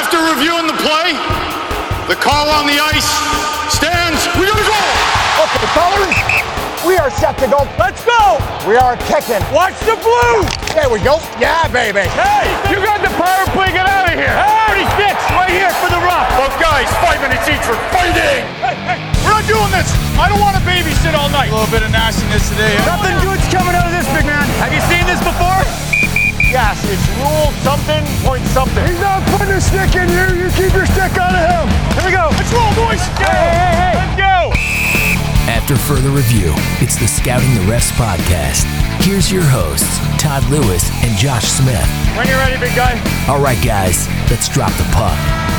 After reviewing the play, the call on the ice stands. We gotta go! Okay, fellas, we are set to go. Let's go! We are kicking. Watch the blue! There we go. Yeah, baby. Hey, you got the power play, get out of here! Hey, 36, right here for the rough! Both guys, 5 minutes each for fighting! Hey, we're not doing this! I don't want to babysit all night! A little bit of nastiness today, huh? Nothing good's coming out of this, big man! Have you seen this before? Yes, it's rule something, point something. He's not putting a stick in you, you keep your stick out of him! Here we go! Let's roll, boys! Hey! Let's go! After further review, it's the Scouting the Refs podcast. Here's your hosts, Todd Lewis and Josh Smith. When you're ready, big guy. All right, guys, let's drop the puck.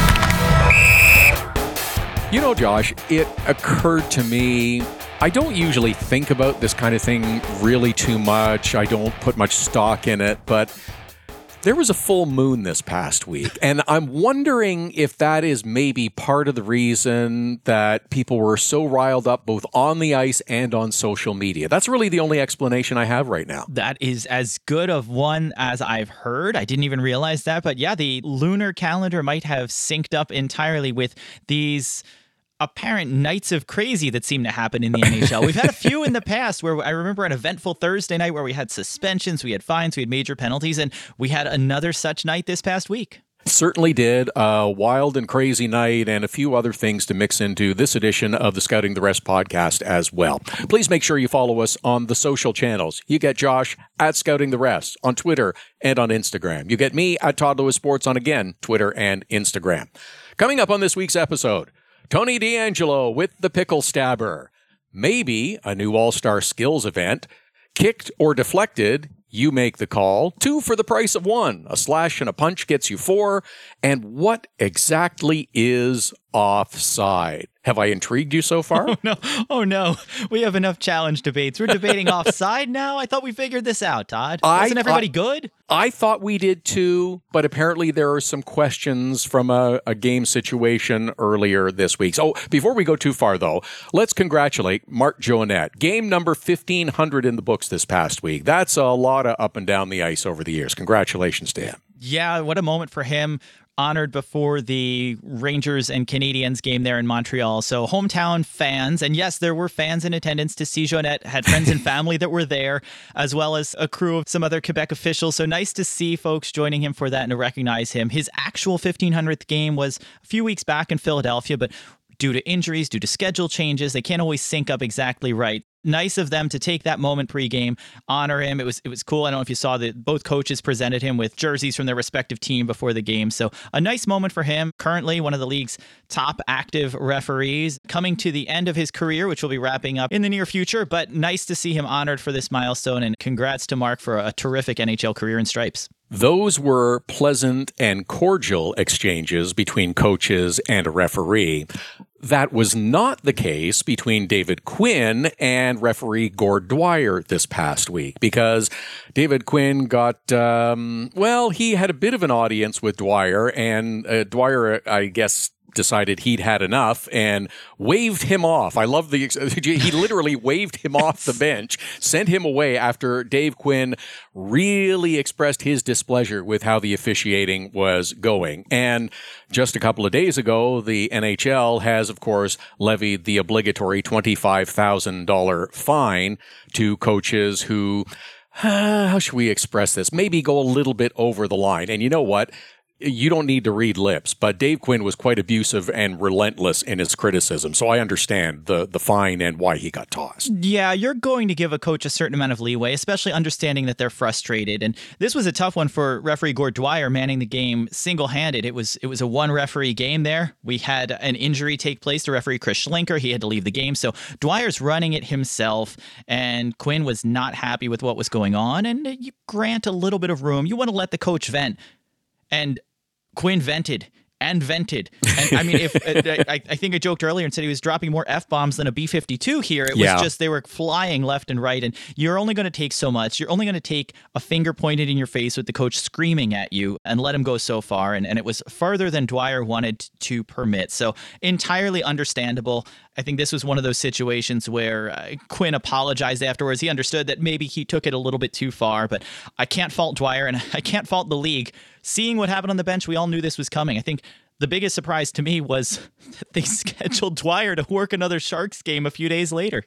You know, Josh, it occurred to me, I don't usually think about this kind of thing really too much. I don't put much stock in it, but there was a full moon this past week, and I'm wondering if that is maybe part of the reason that people were so riled up both on the ice and on social media. That's really the only explanation I have right now. That is as good of one as I've heard. I didn't even realize that, but yeah, the lunar calendar might have synced up entirely with these apparent nights of crazy that seem to happen in the NHL. We've had a few in the past where I remember an eventful Thursday night where we had suspensions, we had fines, we had major penalties, and we had another such night this past week. Certainly did. A wild and crazy night and a few other things to mix into this edition of the Scouting the Refs podcast as well. Please make sure you follow us on the social channels. You get Josh at Scouting the Refs on Twitter and on Instagram. You get me at Todd Lewis Sports on, again, Twitter and Instagram. Coming up on this week's episode, Tony DeAngelo with the Pickle Stabber. Maybe a new All-Star Skills event. Kicked or deflected, you make the call. 2 for the price of 1. A slash and a punch gets you 4. And what exactly is offside? Have I intrigued you so far? Oh no. We have enough challenge debates. We're debating offside now? I thought we figured this out, Todd. Wasn't everybody good? I thought we did too, but apparently there are some questions from a game situation earlier this week. So before we go too far, though, let's congratulate Mark Joannette. Game number 1,500 in the books this past week. That's a lot of up and down the ice over the years. Congratulations to him. Yeah, what a moment for him. Honored before the Rangers and Canadiens game there in Montreal. So hometown fans, and yes, there were fans in attendance to see Joannette, had friends and family that were there, as well as a crew of some other Quebec officials. So nice to see folks joining him for that and to recognize him. His actual 1,500th game was a few weeks back in Philadelphia, but due to injuries, due to schedule changes, they can't always sync up exactly right. Nice of them to take that moment pregame, honor him. It was cool. I don't know if you saw that both coaches presented him with jerseys from their respective team before the game. So a nice moment for him. Currently one of the league's top active referees, coming to the end of his career, which will be wrapping up in the near future. But nice to see him honored for this milestone. And congrats to Mark for a terrific NHL career in stripes. Those were pleasant and cordial exchanges between coaches and a referee. That was not the case between David Quinn and referee Gord Dwyer this past week, because David Quinn got, he had a bit of an audience with Dwyer, and Dwyer, I guess, decided he'd had enough and waved him off. I love he literally waved him off the bench, sent him away after Dave Quinn really expressed his displeasure with how the officiating was going. And just a couple of days ago, the NHL has, of course, levied the obligatory $25,000 fine to coaches who, how should we express this? Maybe go a little bit over the line. And you know what? You don't need to read lips, but Dave Quinn was quite abusive and relentless in his criticism. So I understand the fine and why he got tossed. Yeah, you're going to give a coach a certain amount of leeway, especially understanding that they're frustrated. And this was a tough one for referee Gord Dwyer, manning the game single-handed. It was a one-referee game there. We had an injury take place to referee Chris Schlinker. He had to leave the game. So Dwyer's running it himself, and Quinn was not happy with what was going on. And you grant a little bit of room. You want to let the coach vent. And Quinn vented and vented. And I mean, if I think I joked earlier and said he was dropping more F-bombs than a B-52 here. It was just they were flying left and right. And you're only going to take so much. You're only going to take a finger pointed in your face with the coach screaming at you and let him go so far. And it was farther than Dwyer wanted to permit. So entirely understandable. I think this was one of those situations where Quinn apologized afterwards. He understood that maybe he took it a little bit too far, but I can't fault Dwyer and I can't fault the league. seeing what happened on the bench, we all knew this was coming. I think the biggest surprise to me was that they scheduled Dwyer to work another Sharks game a few days later.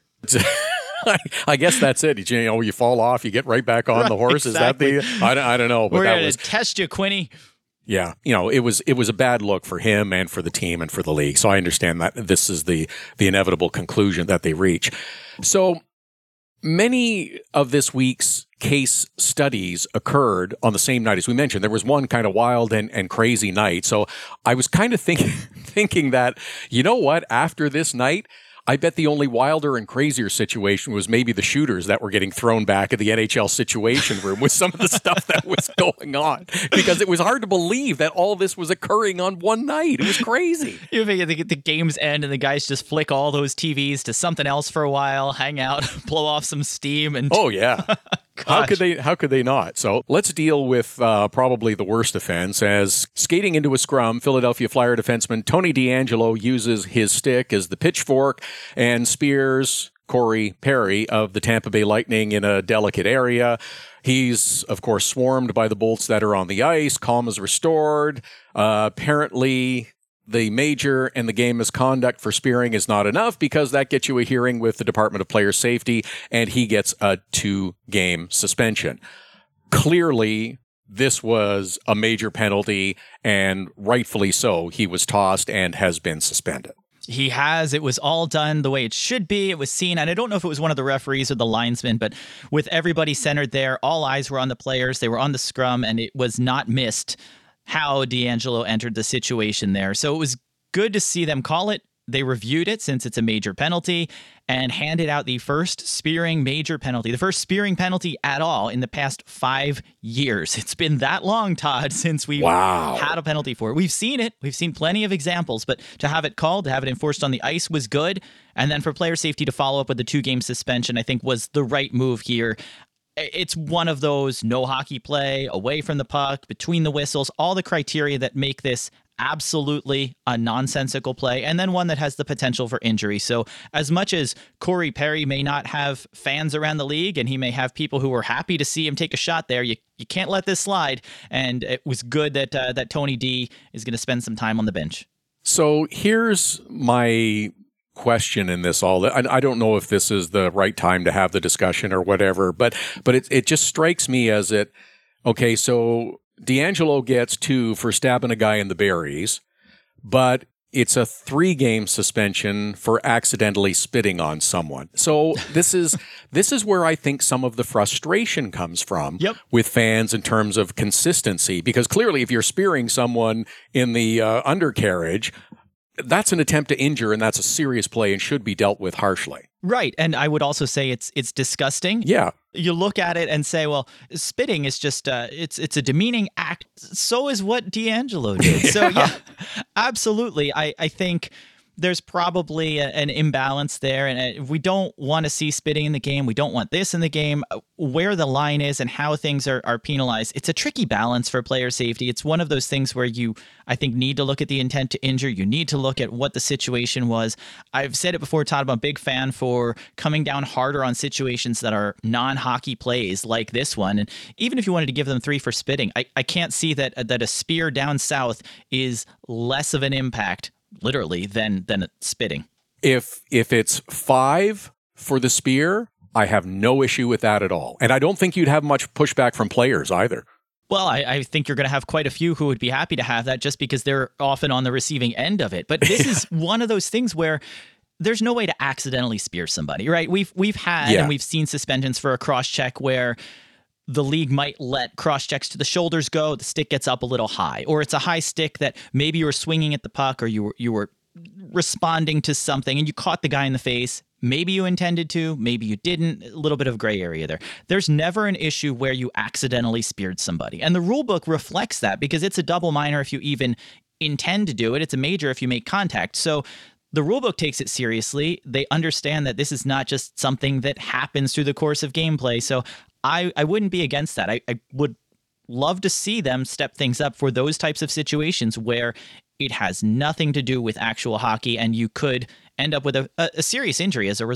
I guess that's it. You fall off, you get right back on the horse. Exactly. Is that I don't know. But We're that going was to test you, Quinny. Yeah, it was a bad look for him and for the team and for the league. So I understand that this is the inevitable conclusion that they reach. So many of this week's case studies occurred on the same night as we mentioned. There was one kind of wild and crazy night. So I was kind of thinking that, you know what, after this night, I bet the only wilder and crazier situation was maybe the shooters that were getting thrown back at the NHL Situation Room with some of the stuff that was going on, because it was hard to believe that all this was occurring on one night. It was crazy. You think the games end and the guys just flick all those TVs to something else for a while, hang out, blow off some steam, and oh yeah. How could they not? So let's deal with probably the worst offense. As skating into a scrum, Philadelphia Flyer defenseman Tony DeAngelo uses his stick as the pitchfork and spears Corey Perry of the Tampa Bay Lightning in a delicate area. He's, of course, swarmed by the bolts that are on the ice. Calm is restored. Apparently, the major and the game misconduct for spearing is not enough, because that gets you a hearing with the Department of Player Safety, and he gets a 2-game suspension. Clearly, this was a major penalty, and rightfully so. He was tossed and has been suspended. He has. It was all done the way it should be. It was seen, and I don't know if it was one of the referees or the linesmen, but with everybody centered there, all eyes were on the players. They were on the scrum, and it was not missed how DeAngelo entered the situation there. So it was good to see them call it. They reviewed it, since it's a major penalty, and handed out the first spearing major penalty, the first spearing penalty at all in the past 5 years. It's been that long, Todd, since we've had a penalty for it. We've seen it. We've seen plenty of examples, but to have it called, to have it enforced on the ice was good. And then for player safety to follow up with the 2-game suspension, I think was the right move here. It's one of those no hockey play, away from the puck, between the whistles, all the criteria that make this absolutely a nonsensical play, and then one that has the potential for injury. So as much as Corey Perry may not have fans around the league, and he may have people who are happy to see him take a shot there, you can't let this slide. And it was good that Tony D is going to spend some time on the bench. So here's my question in this all. I don't know if this is the right time to have the discussion or whatever, but it just strikes me as okay, so DeAngelo gets 2 for stabbing a guy in the berries, but it's a 3-game suspension for accidentally spitting on someone. So this is where I think some of the frustration comes from with fans in terms of consistency, because clearly if you're spearing someone in the undercarriage, that's an attempt to injure, and that's a serious play and should be dealt with harshly. Right. And I would also say it's disgusting. Yeah. You look at it and say, well, spitting is just it's a demeaning act. So is what DeAngelo did. Yeah. So yeah, absolutely. I think there's probably an imbalance there, and we don't want to see spitting in the game. We don't want this in the game. Where the line is and how things are penalized, it's a tricky balance for player safety. It's one of those things where you, I think, need to look at the intent to injure. You need to look at what the situation was. I've said it before, Todd, I'm a big fan for coming down harder on situations that are non-hockey plays like this one. And even if you wanted to give them 3 for spitting, I can't see that a spear down south is less of an impact, literally, than spitting. If it's 5 for the spear, I have no issue with that at all. And I don't think you'd have much pushback from players either. Well, I think you're going to have quite a few who would be happy to have that, just because they're often on the receiving end of it. But this is one of those things where there's no way to accidentally spear somebody, right? We've had and we've seen suspensions for a cross check where the league might let cross checks to the shoulders go, the stick gets up a little high, or it's a high stick that maybe you were swinging at the puck, or you were responding to something and you caught the guy in the face. Maybe you intended to, maybe you didn't. A little bit of gray area there. There's never an issue where you accidentally speared somebody. And the rule book reflects that, because it's a double minor if you even intend to do it. It's a major if you make contact. So the rule book takes it seriously. They understand that this is not just something that happens through the course of gameplay. So I wouldn't be against that. I would love to see them step things up for those types of situations where it has nothing to do with actual hockey, and you could end up with a serious injury as a result.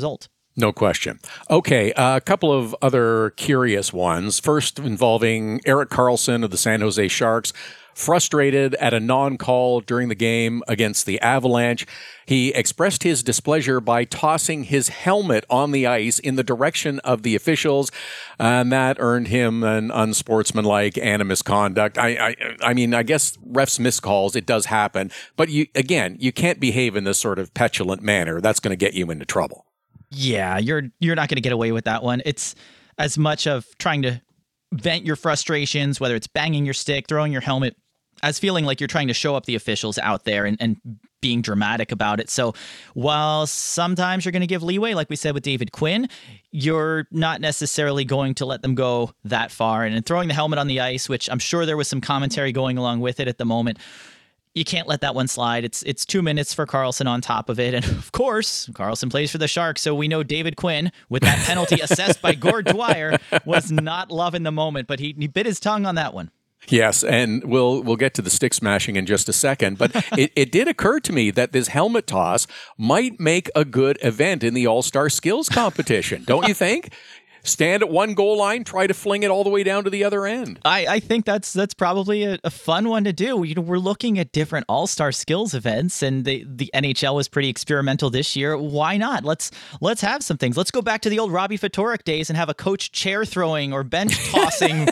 No question. Okay, a couple of other curious ones. First, involving Erik Karlsson of the San Jose Sharks. Frustrated at a non-call during the game against the Avalanche, he expressed his displeasure by tossing his helmet on the ice in the direction of the officials, and that earned him an unsportsmanlike and a misconduct. I mean, I guess refs miss calls, it does happen, but you can't behave in this sort of petulant manner. That's going to get you into trouble. Yeah, you're not going to get away with that one. It's as much of trying to vent your frustrations, whether it's banging your stick, throwing your helmet, as feeling like you're trying to show up the officials out there and being dramatic about it. So while sometimes you're going to give leeway, like we said with David Quinn, you're not necessarily going to let them go that far. And in throwing the helmet on the ice, which I'm sure there was some commentary going along with it at the moment, you can't let that one slide. It's 2 minutes for Karlsson on top of it. And of course, Karlsson plays for the Sharks. So we know David Quinn, with that penalty assessed by Gord Dwyer, was not loving the moment, but he bit his tongue on that one. Yes, and we'll get to the stick smashing in just a second, but it did occur to me that this helmet toss might make a good event in the All-Star Skills competition, don't you think? Stand at one goal line, try to fling it all the way down to the other end. I think that's probably a fun one to do. You know, we're looking at different All-Star Skills events, and the NHL was pretty experimental this year. Why not? Let's have some things. Let's go back to the old Robbie Ftorek days and have a coach chair throwing or bench tossing.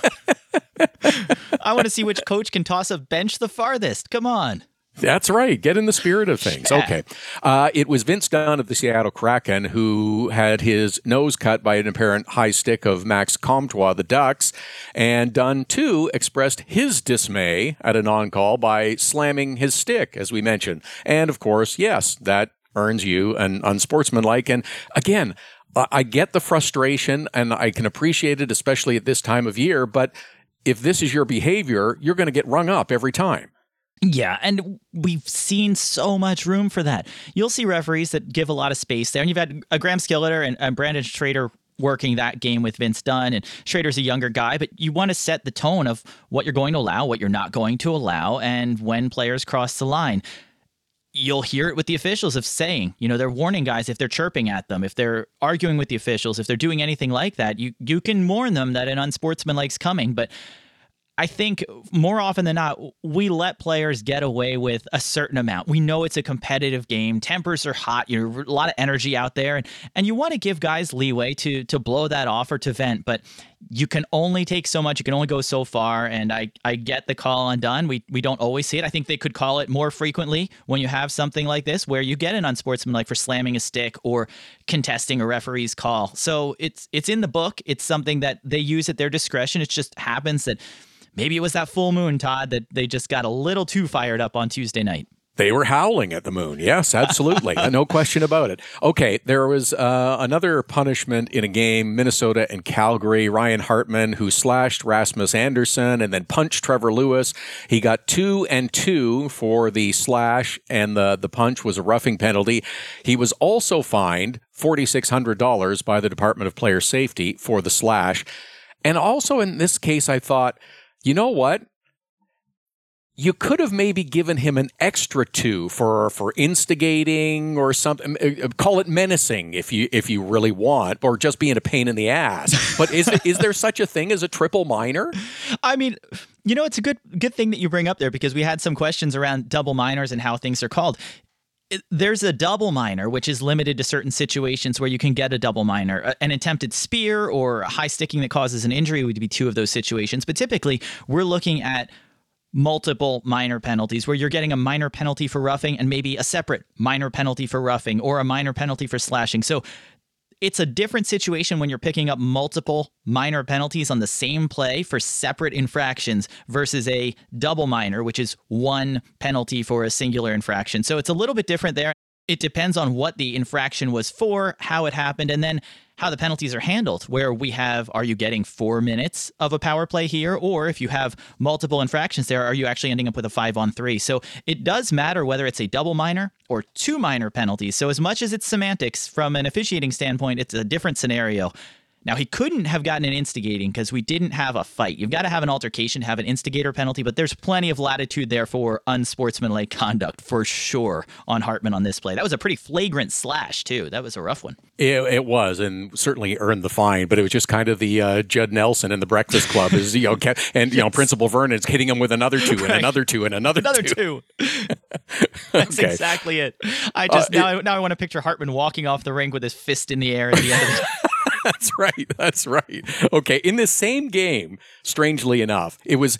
I want to see which coach can toss a bench the farthest. Come on. That's right. Get in the spirit of things. Yeah. Okay. It was Vince Dunn of the Seattle Kraken who had his nose cut by an apparent high stick of Max Comtois, the Ducks. And Dunn, too, expressed his dismay at a non-call by slamming his stick, as we mentioned. And, of course, yes, that earns you an unsportsmanlike. And, again, I get the frustration, and I can appreciate it, especially at this time of year. But if this is your behavior, you're going to get rung up every time. Yeah, and we've seen so much room for that. You'll see referees that give a lot of space there, and you've had Graham Skilleter and Brandon Schrader working that game with Vince Dunn, and Schrader's a younger guy, but you want to set the tone of what you're going to allow, what you're not going to allow, and when players cross the line. You'll hear it with the officials of saying, you know, they're warning guys if they're chirping at them, if they're arguing with the officials, if they're doing anything like that. You can warn them that an unsportsmanlike's coming, but I think more often than not, we let players get away with a certain amount. We know it's a competitive game. Tempers are hot. You know, a lot of energy out there. And you want to give guys leeway to blow that off or to vent. But you can only take so much. You can only go so far. And I get the call on Dunn. We don't always see it. I think they could call it more frequently when you have something like this where you get an unsportsmanlike for slamming a stick or contesting a referee's call. So it's in the book. It's something that they use at their discretion. It just happens that maybe it was that full moon, Todd, that they just got a little too fired up on Tuesday night. They were howling at the moon. Yes, absolutely. No question about it. Okay, there was another punishment in a game, Minnesota and Calgary. Ryan Hartman, who slashed Rasmus Andersson and then punched Trevor Lewis. He got 2 and 2 for the slash, and the punch was a roughing penalty. He was also fined $4,600 by the Department of Player Safety for the slash. And also in this case, I thought, you know what? You could have maybe given him an extra 2 for instigating or something. Call it menacing if you really want, or just being a pain in the ass. But is there such a thing as a triple minor? I mean, you know, it's a good thing that you bring up there, because we had some questions around double minors and how things are called. There's a double minor, which is limited to certain situations where you can get a double minor. An attempted spear or a high sticking that causes an injury would be 2 of those situations. But typically, we're looking at multiple minor penalties where you're getting a minor penalty for roughing and maybe a separate minor penalty for roughing or a minor penalty for slashing. So it's a different situation when you're picking up multiple minor penalties on the same play for separate infractions versus a double minor, which is one penalty for a singular infraction. So it's a little bit different there. It depends on what the infraction was for, how it happened, and then how the penalties are handled, where we have, are you getting 4 minutes of a power play here? Or if you have multiple infractions there, are you actually ending up with a 5-on-3? So it does matter whether it's a double minor or 2 minor penalties. So as much as it's semantics, from an officiating standpoint, it's a different scenario. Now, he couldn't have gotten an instigating because we didn't have a fight. You've got to have an altercation to have an instigator penalty, but there's plenty of latitude there for unsportsmanlike conduct for sure on Hartman on this play. That was a pretty flagrant slash, too. That was a rough one. It was, and certainly earned the fine, but it was just kind of the Judd Nelson in the Breakfast Club, and yes. Principal Vernon's hitting him with another two and another two and another two. That's exactly it. Now I want to picture Hartman walking off the ring with his fist in the air at the end of the That's right. Okay, in this same game, strangely enough, it was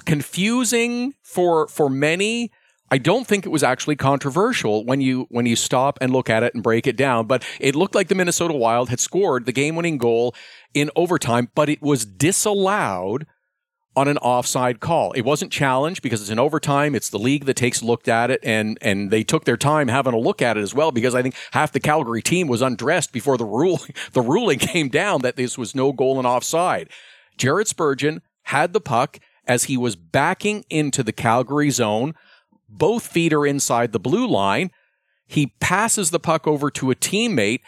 confusing for many. I don't think it was actually controversial when you stop and look at it and break it down, but it looked like the Minnesota Wild had scored the game-winning goal in overtime, but it was disallowed on an offside call. It wasn't challenged because it's in overtime. It's the league that takes a look at it, and they took their time having a look at it as well, because I think half the Calgary team was undressed before the ruling came down that this was no goal and offside. Jared Spurgeon had the puck as he was backing into the Calgary zone. Both feet are inside the blue line. He passes the puck over to a teammate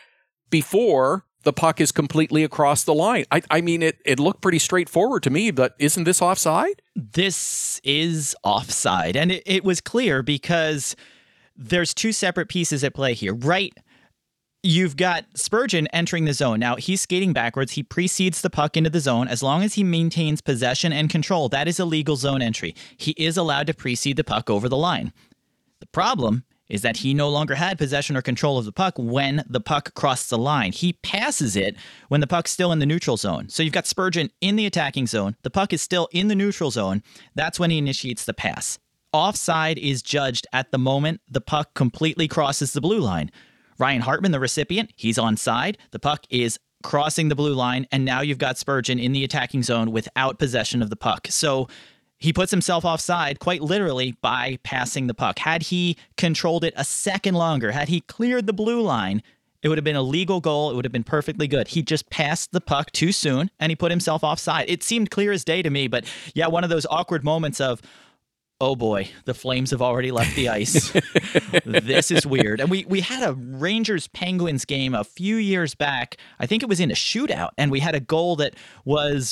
before the puck is completely across the line. I mean, it looked pretty straightforward to me, but isn't this offside? This is offside. And it was clear because there's two separate pieces at play here, right? You've got Spurgeon entering the zone. Now, he's skating backwards. He precedes the puck into the zone. As long as he maintains possession and control, that is a legal zone entry. He is allowed to precede the puck over the line. The problem is that he no longer had possession or control of the puck when the puck crossed the line. He passes it when the puck's still in the neutral zone. So you've got Spurgeon in the attacking zone. The puck is still in the neutral zone. That's when he initiates the pass. Offside is judged at the moment the puck completely crosses the blue line. Ryan Hartman, the recipient, he's onside. The puck is crossing the blue line, and now you've got Spurgeon in the attacking zone without possession of the puck. So he puts himself offside quite literally by passing the puck. Had he controlled it a second longer, had he cleared the blue line, it would have been a legal goal. It would have been perfectly good. He just passed the puck too soon, and he put himself offside. It seemed clear as day to me, but yeah, one of those awkward moments of, oh boy, the Flames have already left the ice. This is weird. And we had a Rangers-Penguins game a few years back. I think it was in a shootout, and we had a goal that was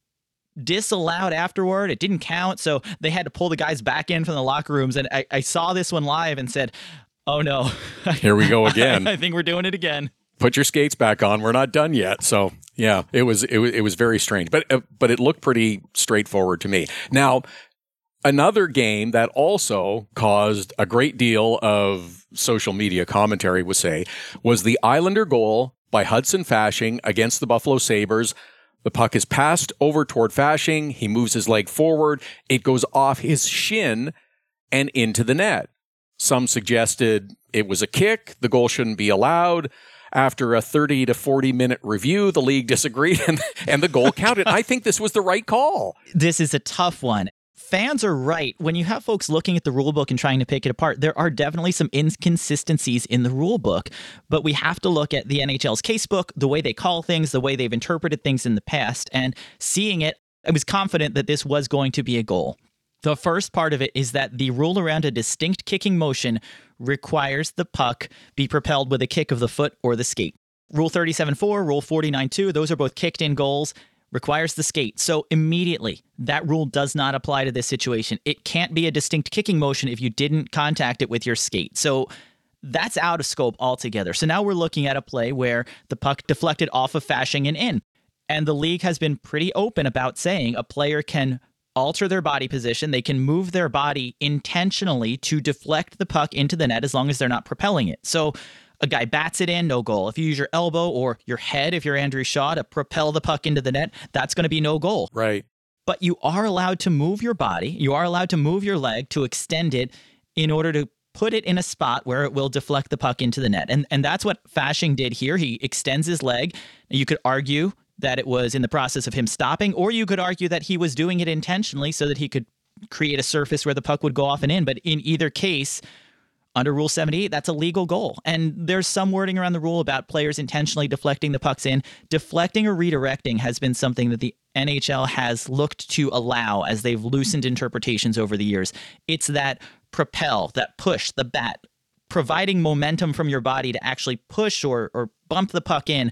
disallowed afterward. It didn't count, so they had to pull the guys back in from the locker rooms. And I saw this one live and said, oh no. Here we go again. I think we're doing it again. Put your skates back on. We're not done yet. So yeah, it was very strange, but it looked pretty straightforward to me. Now, another game that also caused a great deal of social media commentary, was the Islander goal by Hudson Fasching against the Buffalo Sabres. The puck is passed over toward Fasching. He moves his leg forward. It goes off his shin and into the net. Some suggested it was a kick. The goal shouldn't be allowed. After a 30 to 40 minute review, the league disagreed and the goal counted. I think this was the right call. This is a tough one. Fans are right. When you have folks looking at the rule book and trying to pick it apart, there are definitely some inconsistencies in the rule book, but we have to look at the NHL's casebook, the way they call things, the way they've interpreted things in the past, and seeing it, I was confident that this was going to be a goal. The first part of it is that the rule around a distinct kicking motion requires the puck be propelled with a kick of the foot or the skate. Rule 37.4, Rule 49.2, those are both kicked in goals, requires the skate. So immediately, that rule does not apply to this situation. It can't be a distinct kicking motion if you didn't contact it with your skate. So that's out of scope altogether. So now we're looking at a play where the puck deflected off of Fasching and in. And the league has been pretty open about saying a player can alter their body position. They can move their body intentionally to deflect the puck into the net as long as they're not propelling it. So a guy bats it in, no goal. If you use your elbow or your head, if you're Andrew Shaw, to propel the puck into the net, that's going to be no goal. Right. But you are allowed to move your body. You are allowed to move your leg to extend it in order to put it in a spot where it will deflect the puck into the net. And that's what Fasching did here. He extends his leg. You could argue that it was in the process of him stopping, or you could argue that he was doing it intentionally so that he could create a surface where the puck would go off and in. But in either case, under Rule 78, that's a legal goal. And there's some wording around the rule about players intentionally deflecting the pucks in. Deflecting or redirecting has been something that the NHL has looked to allow as they've loosened interpretations over the years. It's that propel, that push, the bat, providing momentum from your body to actually push or bump the puck in.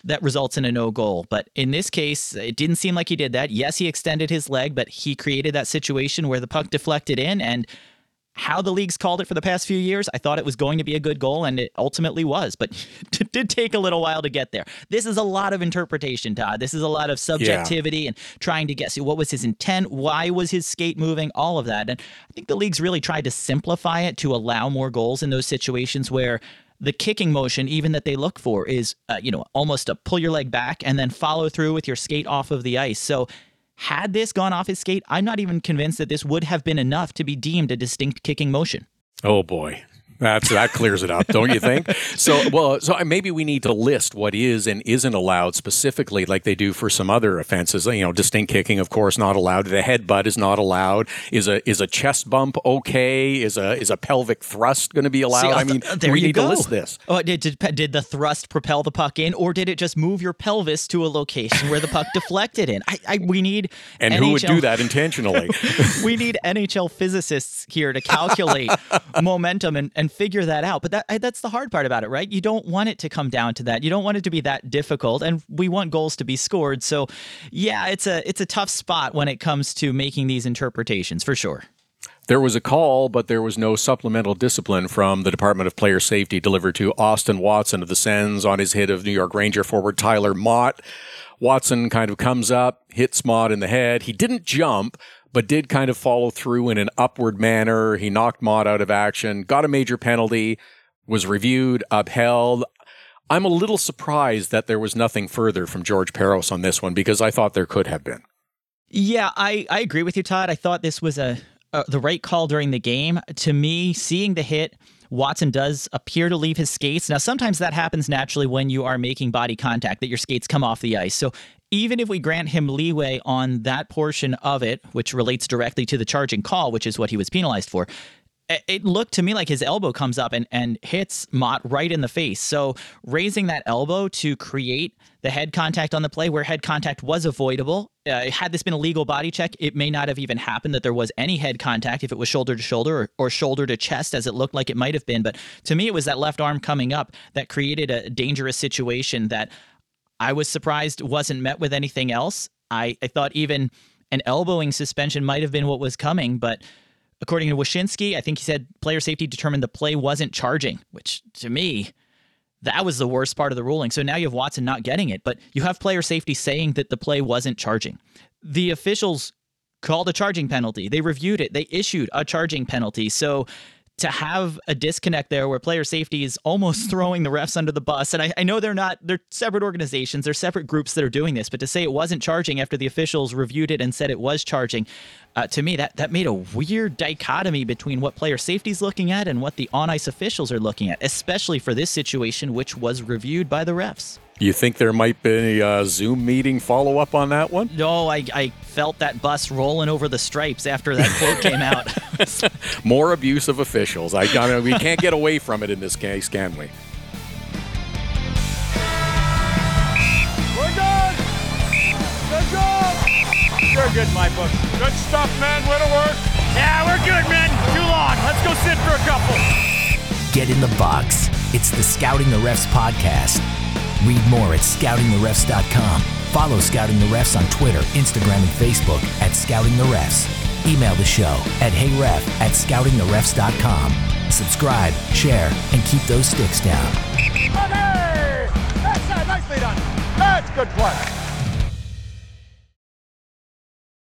that results in a no goal. But in this case, it didn't seem like he did that. Yes, he extended his leg, but he created that situation where the puck deflected in, and how the league's called it for the past few years, I thought it was going to be a good goal, and it ultimately was, but it did take a little while to get there. This is a lot of interpretation, Todd. This is a lot of subjectivity and trying to guess what was his intent, why was his skate moving, all of that. And I think the league's really tried to simplify it to allow more goals in those situations where the kicking motion, even that they look for, is almost a pull your leg back and then follow through with your skate off of the ice. So had this gone off his skate, I'm not even convinced that this would have been enough to be deemed a distinct kicking motion. Oh, boy. That clears it up, don't you think? So maybe we need to list what is and isn't allowed specifically, like they do for some other offenses. Distinct kicking, of course, not allowed. The headbutt is not allowed. Is a chest bump okay? Is a pelvic thrust going to be allowed? We need to list this. Oh, did the thrust propel the puck in, or did it just move your pelvis to a location where the puck deflected in? We need and NHL, who would do that intentionally? We need NHL physicists here to calculate momentum and figure that out. But that's the hard part about it, right? You don't want it to come down to that. You don't want it to be that difficult, and we want goals to be scored. So, yeah, it's a tough spot when it comes to making these interpretations, for sure. There was a call, but there was no supplemental discipline from the Department of Player Safety delivered to Austin Watson of the Sens on his hit of New York Ranger forward Tyler Mott. Watson kind of comes up, hits Mott in the head. He didn't jump, but did kind of follow through in an upward manner. He knocked Mott out of action, got a major penalty, was reviewed, upheld. I'm a little surprised that there was nothing further from George Parros on this one, because I thought there could have been. Yeah, I agree with you, Todd. I thought this was the right call during the game. To me, seeing the hit, Watson does appear to leave his skates. Now, sometimes that happens naturally when you are making body contact, that your skates come off the ice. So even if we grant him leeway on that portion of it, which relates directly to the charging call, which is what he was penalized for, it looked to me like his elbow comes up and hits Mott right in the face. So raising that elbow to create the head contact on the play where head contact was avoidable. Had this been a legal body check, it may not have even happened that there was any head contact if it was shoulder to shoulder or shoulder to chest, as it looked like it might have been. But to me, it was that left arm coming up that created a dangerous situation that I was surprised wasn't met with anything else. I thought even an elbowing suspension might have been what was coming, but according to Wyshynski, I think he said player safety determined the play wasn't charging, which to me, that was the worst part of the ruling. So now you have Watson not getting it, but you have player safety saying that the play wasn't charging. The officials called a charging penalty. They reviewed it. They issued a charging penalty. So to have a disconnect there where player safety is almost throwing the refs under the bus, and I know they're separate organizations, they're separate groups that are doing this, but to say it wasn't charging after the officials reviewed it and said it was charging, to me, that made a weird dichotomy between what player safety is looking at and what the on-ice officials are looking at, especially for this situation, which was reviewed by the refs. You think there might be a Zoom meeting follow-up on that one? No, I felt that bus rolling over the stripes after that quote came out. More abuse of officials. We can't get away from it in this case, can we? We're good. Good job. You're good, my book. Good stuff, man. Way to work. Yeah, we're good, man. Too long. Let's go sit for a couple. Get in the box. It's the Scouting the Refs podcast. Read more at scoutingtherefs.com. Follow Scouting the Refs on Twitter, Instagram, and Facebook at Scouting the Refs. Email the show at heyref@scoutingtherefs.com. Subscribe, share, and keep those sticks down. Okay. That's nicely done. That's good play.